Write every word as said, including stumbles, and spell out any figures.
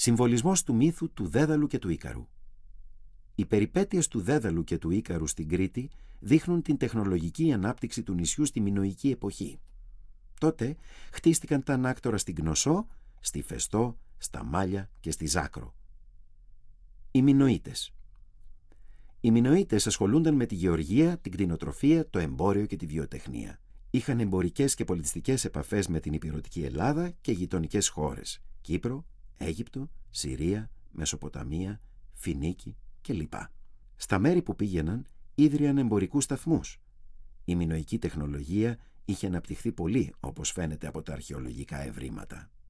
Συμβολισμός του μύθου του Δέδαλου και του Ίκαρου. Οι περιπέτειες του Δέδαλου και του Ίκαρου στην Κρήτη δείχνουν την τεχνολογική ανάπτυξη του νησιού στη μινωική εποχή. Τότε χτίστηκαν τα ανάκτορα στην Κνωσό, στη Φεστό, στα Μάλια και στη Ζάκρο. Οι Μινωίτες. Οι Μινωίτες ασχολούνταν με τη γεωργία, την κτηνοτροφία, το εμπόριο και τη βιοτεχνία. Είχαν εμπορικές και πολιτιστικές επαφές με την ηπειρωτική Ελλάδα και γειτονικές χώρες: Κύπρο, Αίγυπτο, Συρία, Μεσοποταμία, Φινίκη κλπ. Στα μέρη που πήγαιναν ίδρυαν εμπορικούς σταθμούς. Η μινωική τεχνολογία είχε αναπτυχθεί πολύ, όπως φαίνεται από τα αρχαιολογικά ευρήματα.